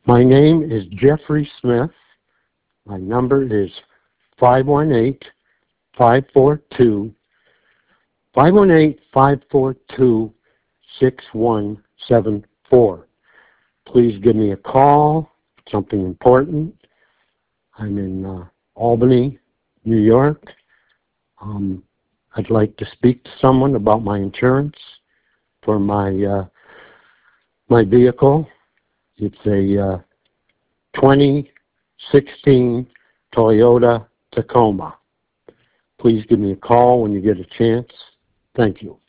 My name is Jeffrey Smith. My number is 518-542-6174. Please give me a call. Something important. I'm in Albany, New York. I'd like to speak to someone about my insurance for my vehicle. It's a 2016 Toyota Tacoma. Please give me a call when you get a chance. Thank you.